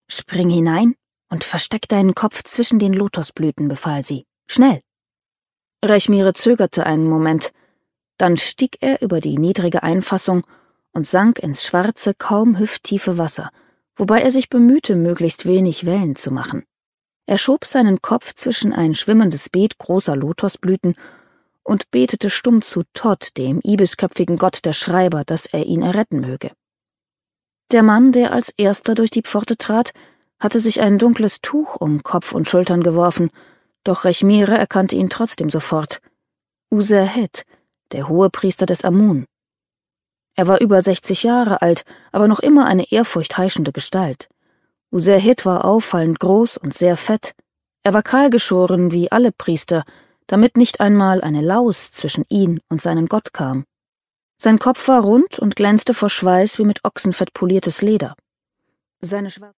»Spring hinein und versteck deinen Kopf zwischen den Lotosblüten«, befahl sie. »Schnell!« Rechmire zögerte einen Moment, dann stieg er über die niedrige Einfassung und sank ins schwarze, kaum hüfttiefe Wasser, wobei er sich bemühte, möglichst wenig Wellen zu machen. Er schob seinen Kopf zwischen ein schwimmendes Beet großer Lotosblüten und betete stumm zu Thoth, dem ibisköpfigen Gott der Schreiber, dass er ihn erretten möge. Der Mann, der als erster durch die Pforte trat, hatte sich ein dunkles Tuch um Kopf und Schultern geworfen, doch Rechmire erkannte ihn trotzdem sofort. Userhet, der Hohepriester des Amun. Er war über 60 Jahre alt, aber noch immer eine ehrfurchtheischende Gestalt. Userhet war auffallend groß und sehr fett. Er war kahlgeschoren wie alle Priester, damit nicht einmal eine Laus zwischen ihn und seinen Gott kam. Sein Kopf war rund und glänzte vor Schweiß wie mit Ochsenfett poliertes Leder. Seine